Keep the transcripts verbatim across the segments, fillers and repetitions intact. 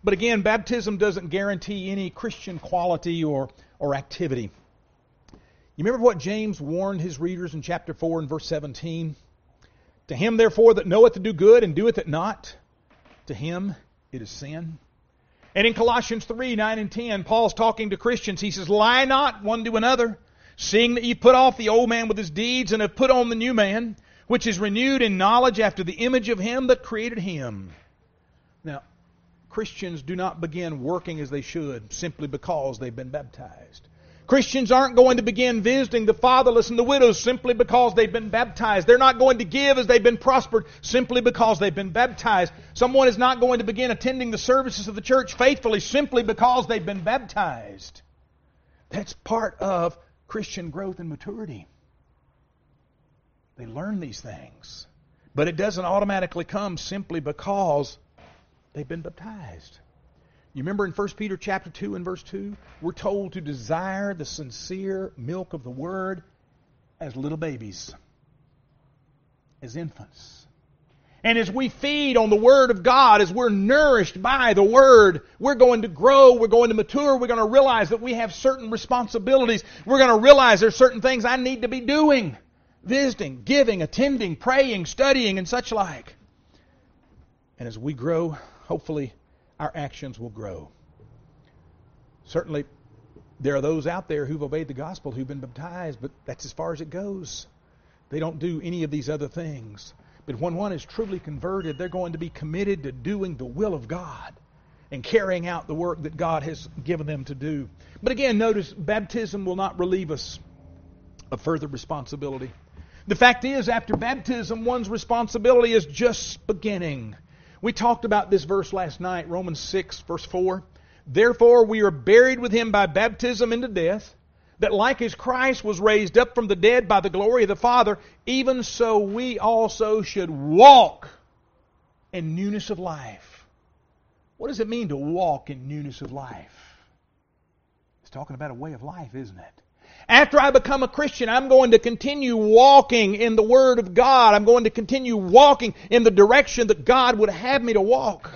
But again, baptism doesn't guarantee any Christian quality or, or activity. You remember what James warned his readers in chapter four and verse seventeen? To him, therefore, that knoweth to do good and doeth it not, to him it is sin. And in Colossians three, nine and ten, Paul's talking to Christians. He says, lie not one to another, seeing that ye put off the old man with his deeds, and have put on the new man, which is renewed in knowledge after the image of him that created him. Now, Christians do not begin working as they should simply because they've been baptized. Christians aren't going to begin visiting the fatherless and the widows simply because they've been baptized. They're not going to give as they've been prospered simply because they've been baptized. Someone is not going to begin attending the services of the church faithfully simply because they've been baptized. That's part of Christian growth and maturity. They learn these things. But it doesn't automatically come simply because they've been baptized. You remember in First Peter chapter two and verse two, we're told to desire the sincere milk of the Word as little babies, as infants. And as we feed on the Word of God, as we're nourished by the Word, we're going to grow, we're going to mature, we're going to realize that we have certain responsibilities. We're going to realize there's certain things I need to be doing. Visiting, giving, attending, praying, studying, and such like. And as we grow, hopefully our actions will grow. Certainly, there are those out there who've obeyed the gospel, who've been baptized, but that's as far as it goes. They don't do any of these other things. But when one is truly converted, they're going to be committed to doing the will of God and carrying out the work that God has given them to do. But again, notice, baptism will not relieve us of further responsibility. The fact is, after baptism, one's responsibility is just beginning. We talked about this verse last night, Romans six, verse four. Therefore we are buried with him by baptism into death, that like as Christ was raised up from the dead by the glory of the Father, even so we also should walk in newness of life. What does it mean to walk in newness of life? It's talking about a way of life, isn't it? After I become a Christian, I'm going to continue walking in the Word of God. I'm going to continue walking in the direction that God would have me to walk.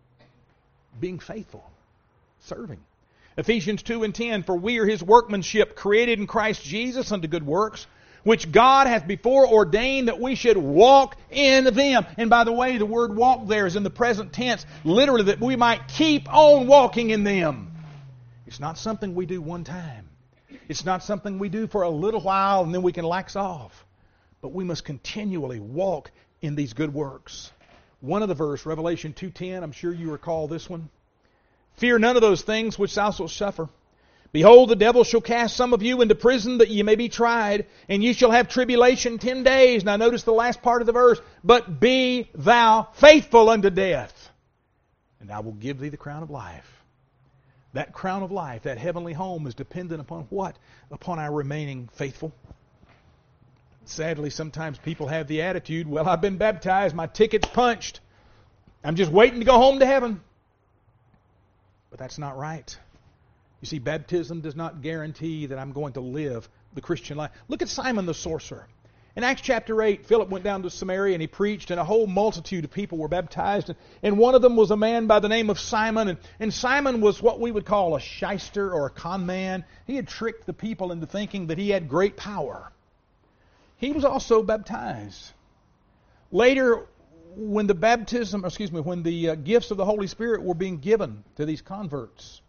Being faithful. Serving. Ephesians two and ten, for we are His workmanship, created in Christ Jesus unto good works, which God hath before ordained that we should walk in them. And by the way, the word walk there is in the present tense, literally that we might keep on walking in them. It's not something we do one time. It's not something we do for a little while and then we can lax off. But we must continually walk in these good works. One of the verse, Revelation two ten, I'm sure you recall this one. Fear none of those things which thou shalt suffer. Behold, the devil shall cast some of you into prison that ye may be tried, and ye shall have tribulation ten days. Now notice the last part of the verse. But be thou faithful unto death, and I will give thee the crown of life. That crown of life, that heavenly home, is dependent upon what? Upon our remaining faithful. Sadly, sometimes people have the attitude, well, I've been baptized, my ticket's punched. I'm just waiting to go home to heaven. But that's not right. You see, baptism does not guarantee that I'm going to live the Christian life. Look at Simon the sorcerer. In Acts chapter eight, Philip went down to Samaria and he preached, and a whole multitude of people were baptized. And one of them was a man by the name of Simon. And, and Simon was what we would call a shyster or a con man. He had tricked the people into thinking that he had great power. He was also baptized. Later, when the baptism, excuse me, when the uh, gifts of the Holy Spirit were being given to these converts,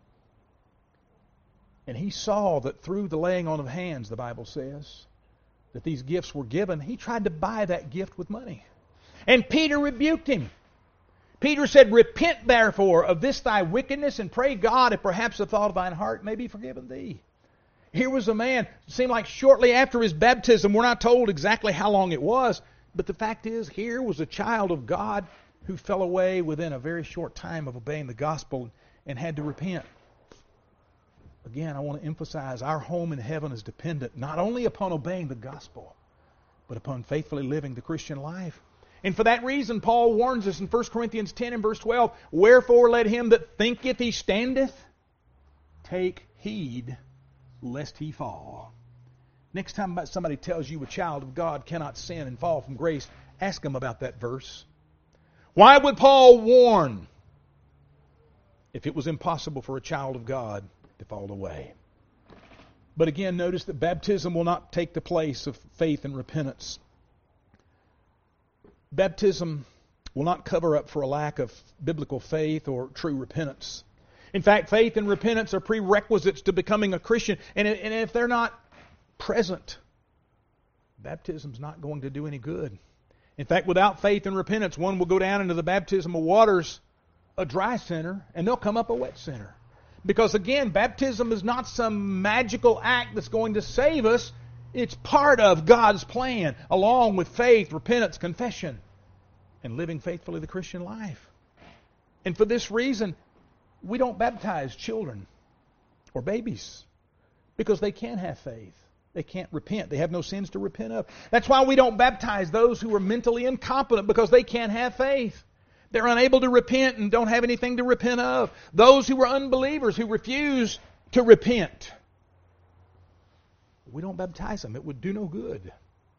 and he saw that through the laying on of hands, the Bible says, that these gifts were given, he tried to buy that gift with money. And Peter rebuked him. Peter said, repent therefore of this thy wickedness, and pray God if perhaps the thought of thine heart may be forgiven thee. Here was a man, it seemed like shortly after his baptism, we're not told exactly how long it was, but the fact is, here was a child of God who fell away within a very short time of obeying the gospel and had to repent. Again, I want to emphasize our home in heaven is dependent not only upon obeying the gospel, but upon faithfully living the Christian life. And for that reason, Paul warns us in First Corinthians ten and verse twelve, wherefore let him that thinketh he standeth take heed lest he fall. Next time somebody tells you a child of God cannot sin and fall from grace, ask them about that verse. Why would Paul warn if it was impossible for a child of God to fall away. But again, notice that baptism will not take the place of faith and repentance. Baptism will not cover up for a lack of biblical faith or true repentance. In fact, faith and repentance are prerequisites to becoming a Christian. And if they're not present, baptism's not going to do any good. In fact, without faith and repentance, one will go down into the baptismal waters a dry sinner, and they'll come up a wet sinner. Because again, baptism is not some magical act that's going to save us. It's part of God's plan, along with faith, repentance, confession, and living faithfully the Christian life. And for this reason, we don't baptize children or babies, because they can't have faith. They can't repent. They have no sins to repent of. That's why we don't baptize those who are mentally incompetent, because they can't have faith. They're unable to repent and don't have anything to repent of. Those who are unbelievers, who refuse to repent, we don't baptize them. It would do no good.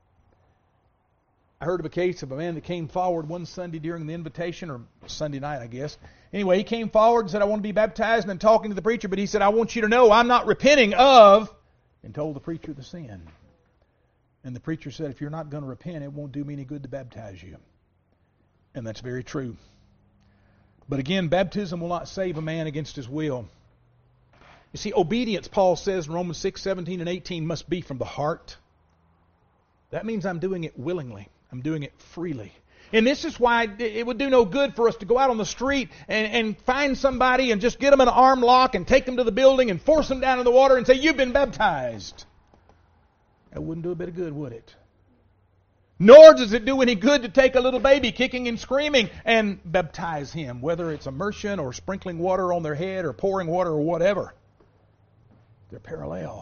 I heard of a case of a man that came forward one Sunday during the invitation, or Sunday night, I guess. Anyway, he came forward and said, I want to be baptized, and then talking to the preacher, but he said, I want you to know I'm not repenting of, and told the preacher the sin. And the preacher said, if you're not going to repent, it won't do me any good to baptize you. And that's very true. But again, baptism will not save a man against his will. You see, obedience, Paul says in Romans six, seventeen and eighteen, must be from the heart. That means I'm doing it willingly. I'm doing it freely. And this is why it would do no good for us to go out on the street and, and find somebody and just get them in an arm lock and take them to the building and force them down in the water and say, you've been baptized. That wouldn't do a bit of good, would it? Nor does it do any good to take a little baby kicking and screaming and baptize him, whether it's immersion or sprinkling water on their head or pouring water or whatever. They're parallel.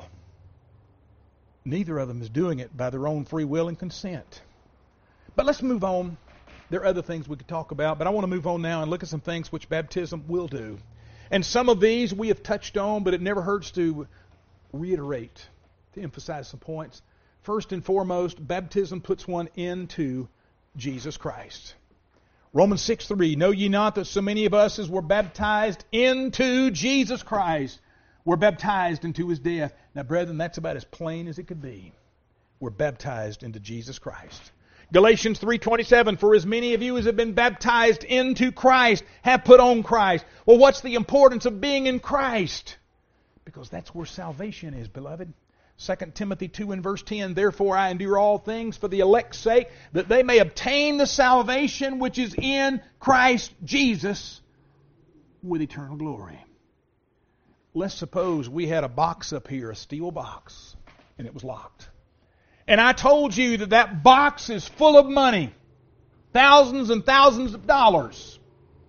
Neither of them is doing it by their own free will and consent. But let's move on. There are other things we could talk about, but I want to move on now and look at some things which baptism will do. And some of these we have touched on, but it never hurts to reiterate, to emphasize some points. First and foremost, baptism puts one into Jesus Christ. Romans six three, know ye not that so many of us as were baptized into Jesus Christ were baptized into His death. Now, brethren, that's about as plain as it could be. We're baptized into Jesus Christ. Galatians three twenty-seven, for as many of you as have been baptized into Christ have put on Christ. Well, what's the importance of being in Christ? Because that's where salvation is, beloved. Second Timothy two and verse ten, therefore I endure all things for the elect's sake, that they may obtain the salvation which is in Christ Jesus with eternal glory. Let's suppose we had a box up here, a steel box, and it was locked. And I told you that that box is full of money, thousands and thousands of dollars.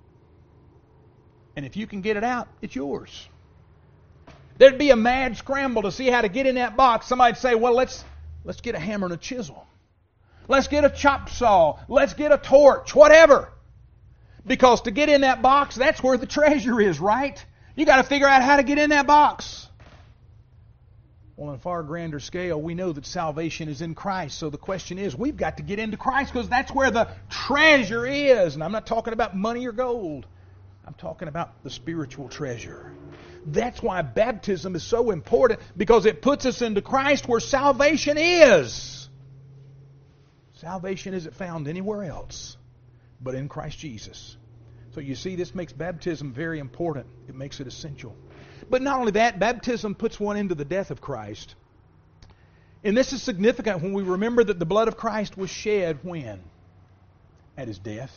And if you can get it out, it's yours. There'd be a mad scramble to see how to get in that box. Somebody'd say, well, let's let's get a hammer and a chisel. Let's get a chop saw. Let's get a torch, whatever. Because to get in that box, that's where the treasure is, right? You got to figure out how to get in that box. Well, on a far grander scale, we know that salvation is in Christ. So the question is, we've got to get into Christ because that's where the treasure is. And I'm not talking about money or gold. I'm talking about the spiritual treasure. That's why baptism is so important, because it puts us into Christ where salvation is. Salvation isn't found anywhere else but in Christ Jesus. So you see, this makes baptism very important. It makes it essential. But not only that, baptism puts one into the death of Christ. And this is significant when we remember that the blood of Christ was shed when? At His death.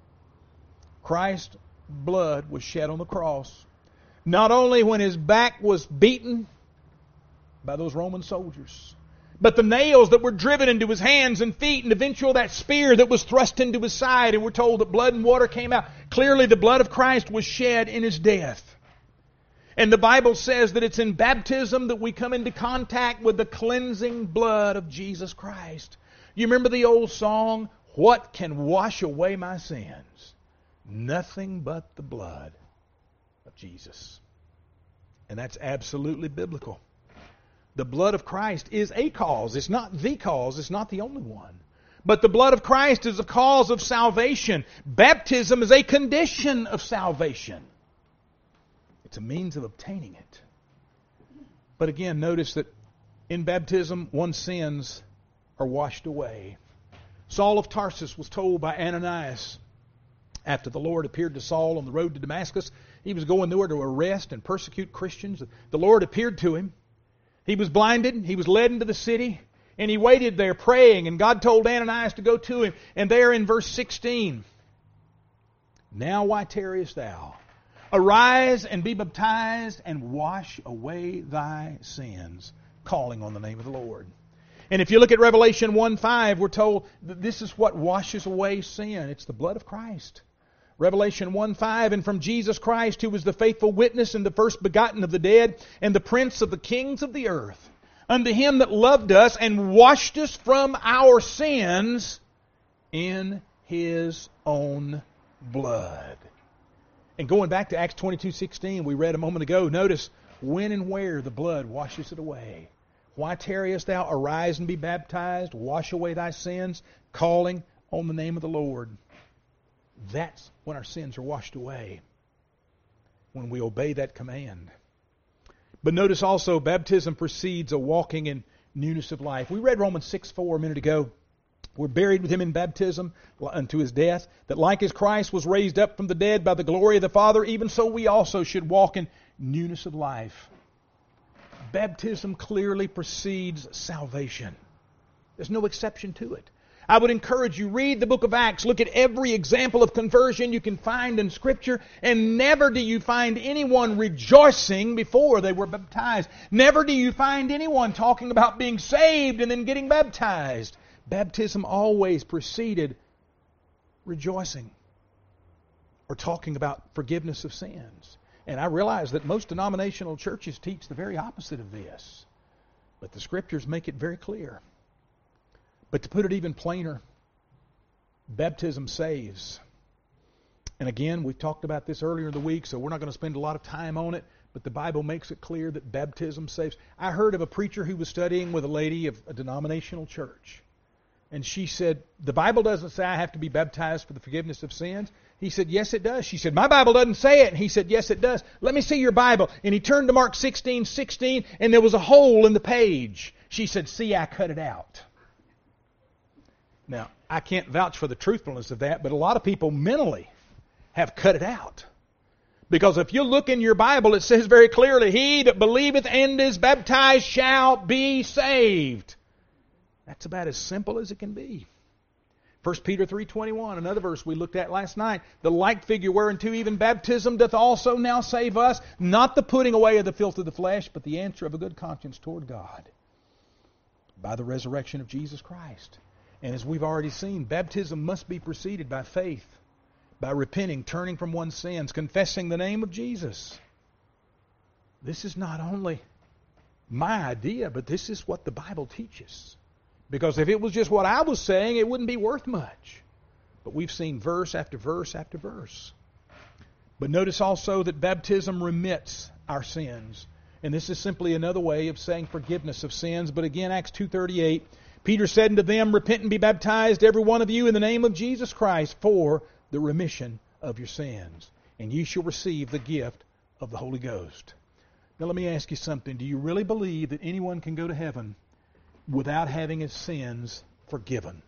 Christ's blood was shed on the cross. Not only when His back was beaten by those Roman soldiers, but the nails that were driven into His hands and feet, and eventually that spear that was thrust into His side, and we're told that blood and water came out. Clearly the blood of Christ was shed in His death. And the Bible says that it's in baptism that we come into contact with the cleansing blood of Jesus Christ. You remember the old song, what can wash away my sins? Nothing but the blood of Jesus. And that's absolutely biblical. The blood of Christ is a cause. It's not the cause. It's not the only one. But the blood of Christ is a cause of salvation. Baptism is a condition of salvation. It's a means of obtaining it. But again, notice that in baptism, one's sins are washed away. Saul of Tarsus was told by Ananias, after the Lord appeared to Saul on the road to Damascus, he was going there to arrest and persecute Christians. The Lord appeared to him. He was blinded. He was led into the city. And he waited there praying. And God told Ananias to go to him. And there in verse sixteen, now why tarriest thou? Arise and be baptized and wash away thy sins, calling on the name of the Lord. And if you look at Revelation one five, we're told that this is what washes away sin. It's the blood of Christ. Revelation one five, and from Jesus Christ, who was the faithful witness and the first begotten of the dead, and the prince of the kings of the earth, unto him that loved us and washed us from our sins in his own blood. And going back to Acts twenty-two sixteen, we read a moment ago, notice when and where the blood washes it away. Why tarriest thou? Arise and be baptized, wash away thy sins, calling on the name of the Lord. That's when our sins are washed away, when we obey that command. But notice also, baptism precedes a walking in newness of life. We read Romans six four a minute ago. We're buried with him in baptism unto his death, that like as Christ was raised up from the dead by the glory of the Father, even so we also should walk in newness of life. Baptism clearly precedes salvation. There's no exception to it. I would encourage you, read the book of Acts, look at every example of conversion you can find in Scripture, and never do you find anyone rejoicing before they were baptized. Never do you find anyone talking about being saved and then getting baptized. Baptism always preceded rejoicing or talking about forgiveness of sins. And I realize that most denominational churches teach the very opposite of this. But the Scriptures make it very clear. But to put it even plainer, baptism saves. And again, we talked about this earlier in the week, so we're not going to spend a lot of time on it. But the Bible makes it clear that baptism saves. I heard of a preacher who was studying with a lady of a denominational church. And she said, the Bible doesn't say I have to be baptized for the forgiveness of sins. He said, yes, it does. She said, my Bible doesn't say it. And he said, yes, it does. Let me see your Bible. And he turned to Mark sixteen sixteen, and there was a hole in the page. She said, see, I cut it out. Now, I can't vouch for the truthfulness of that, but a lot of people mentally have cut it out. Because if you look in your Bible, it says very clearly, he that believeth and is baptized shall be saved. That's about as simple as it can be. First Peter three twenty-one, another verse we looked at last night. The like figure whereunto even baptism doth also now save us, not the putting away of the filth of the flesh, but the answer of a good conscience toward God, by the resurrection of Jesus Christ. And as we've already seen, baptism must be preceded by faith, by repenting, turning from one's sins, confessing the name of Jesus. This is not only my idea, but this is what the Bible teaches. Because if it was just what I was saying, it wouldn't be worth much. But we've seen verse after verse after verse. But notice also that baptism remits our sins. And this is simply another way of saying forgiveness of sins. But again, Acts two thirty-eight, Peter said unto them, repent and be baptized, every one of you, in the name of Jesus Christ, for the remission of your sins. And ye shall receive the gift of the Holy Ghost. Now let me ask you something. Do you really believe that anyone can go to heaven without having his sins forgiven?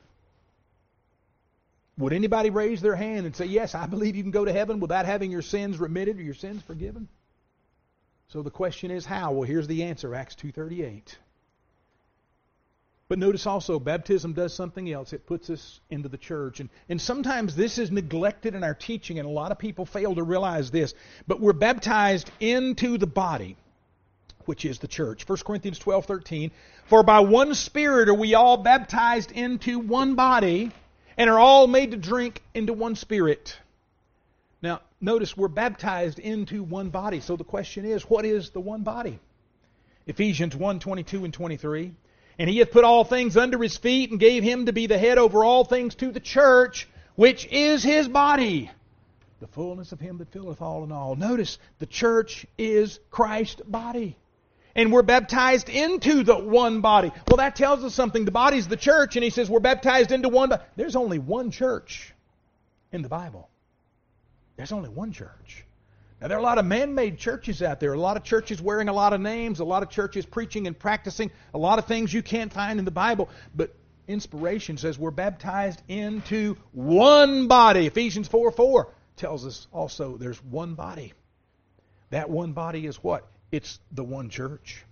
Would anybody raise their hand and say, yes, I believe you can go to heaven without having your sins remitted or your sins forgiven? So the question is how? Well, here's the answer, Acts two thirty-eight. But notice also, baptism does something else. It puts us into the church. And, and sometimes this is neglected in our teaching, and a lot of people fail to realize this. But we're baptized into the body, which is the church. First Corinthians twelve thirteen, for by one Spirit are we all baptized into one body, and are all made to drink into one Spirit. Now, notice we're baptized into one body. So the question is, what is the one body? Ephesians one twenty-two and twenty-three. And he hath put all things under his feet, and gave him to be the head over all things to the church, which is his body, the fullness of him that filleth all in all. Notice, the church is Christ's body. And we're baptized into the one body. Well, that tells us something. The body's the church, and he says we're baptized into one body. There's only one church in the Bible. There's only one church. Now, there are a lot of man-made churches out there, a lot of churches wearing a lot of names, a lot of churches preaching and practicing a lot of things you can't find in the Bible. But inspiration says we're baptized into one body. Ephesians four four tells us also there's one body. That one body is what? It's the one church.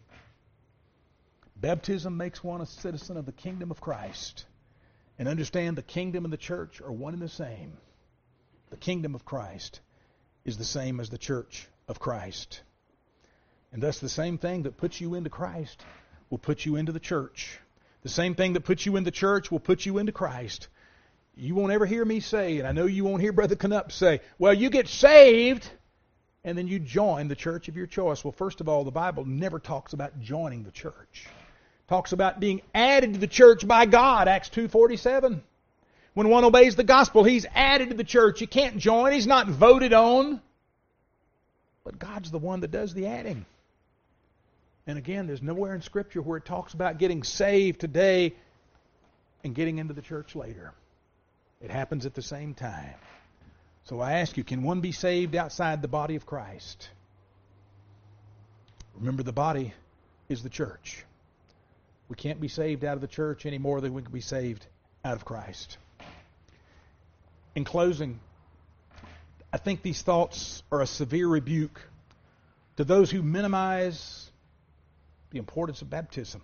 Baptism makes one a citizen of the kingdom of Christ. And understand the kingdom and the church are one and the same. The kingdom of Christ is the same as the church of Christ. And thus the same thing that puts you into Christ will put you into the church. The same thing that puts you in the church will put you into Christ. You won't ever hear me say, and I know you won't hear Brother Canup say, well, you get saved and then you join the church of your choice. Well, first of all, the Bible never talks about joining the church. It talks about being added to the church by God, Acts two forty-seven. When one obeys the gospel, he's added to the church. You can't join. He's not voted on. But God's the one that does the adding. And again, there's nowhere in Scripture where it talks about getting saved today and getting into the church later. It happens at the same time. So I ask you, can one be saved outside the body of Christ? Remember, the body is the church. We can't be saved out of the church any more than we can be saved out of Christ. In closing, I think these thoughts are a severe rebuke to those who minimize the importance of baptism.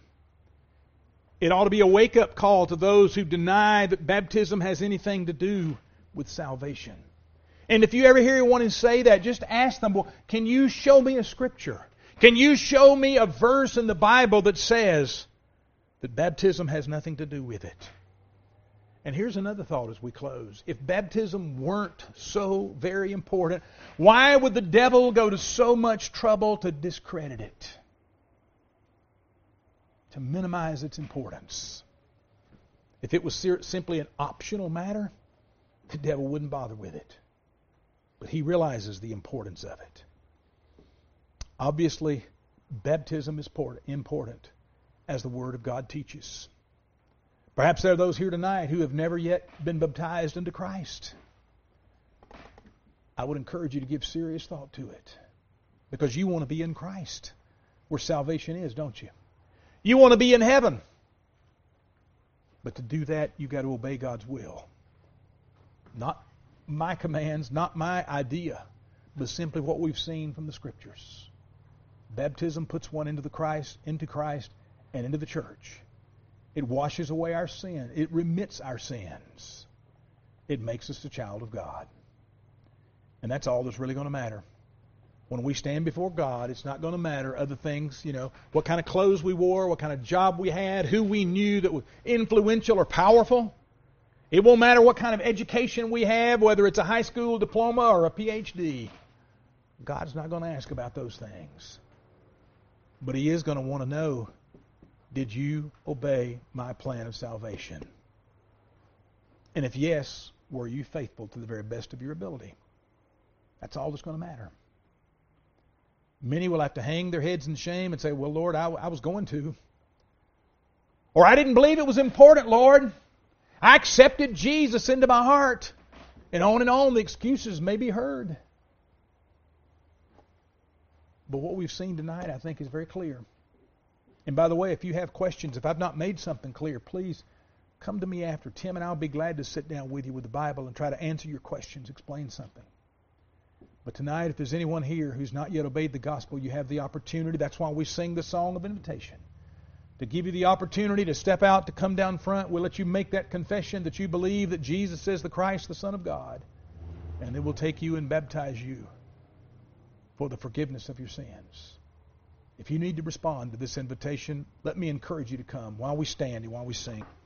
It ought to be a wake-up call to those who deny that baptism has anything to do with salvation. And if you ever hear anyone say that, just ask them, well, can you show me a scripture? Can you show me a verse in the Bible that says that baptism has nothing to do with it? And here's another thought as we close. If baptism weren't so very important, why would the devil go to so much trouble to discredit it? To minimize its importance. If it was simply an optional matter, the devil wouldn't bother with it. But he realizes the importance of it. Obviously, baptism is important as the Word of God teaches. Perhaps there are those here tonight who have never yet been baptized into Christ. I would encourage you to give serious thought to it. Because you want to be in Christ, where salvation is, don't you? You want to be in heaven. But to do that, you've got to obey God's will. Not my commands, not my idea, but simply what we've seen from the Scriptures. Baptism puts one into the Christ, into Christ, and into the church. It washes away our sin. It remits our sins. It makes us a child of God. And that's all that's really going to matter. When we stand before God, it's not going to matter other things, you know, what kind of clothes we wore, what kind of job we had, who we knew that was influential or powerful. It won't matter what kind of education we have, whether it's a high school diploma or a P H D. God's not going to ask about those things. But He is going to want to know, did you obey my plan of salvation? And if yes, were you faithful to the very best of your ability? That's all that's going to matter. Many will have to hang their heads in shame and say, well, Lord, I, I was going to. Or I didn't believe it was important, Lord. I accepted Jesus into my heart. And on and on the excuses may be heard. But what we've seen tonight, I think, is very clear. And by the way, if you have questions, if I've not made something clear, please come to me after. Tim and I will be glad to sit down with you with the Bible and try to answer your questions, explain something. But tonight, if there's anyone here who's not yet obeyed the gospel, you have the opportunity. That's why we sing the song of invitation. To give you the opportunity to step out, to come down front. We'll let you make that confession that you believe that Jesus is the Christ, the Son of God. And then we'll take you and baptize you for the forgiveness of your sins. If you need to respond to this invitation, let me encourage you to come while we stand and while we sing.